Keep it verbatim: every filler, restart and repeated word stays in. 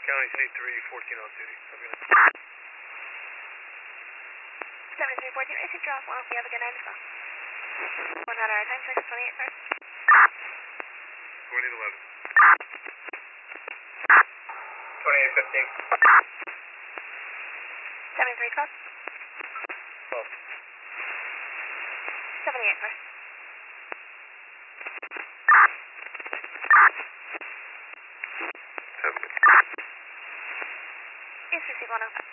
County seventy-three fourteen on duty. seventy-three fourteen, receive draw off one. We have a good night as well. One out of our time, six twenty-eight, sir. twenty eleven. twenty-eight fifteen. seventy-three twelve. twelve. seventy-eight, sir. seventy. East receive one oh five.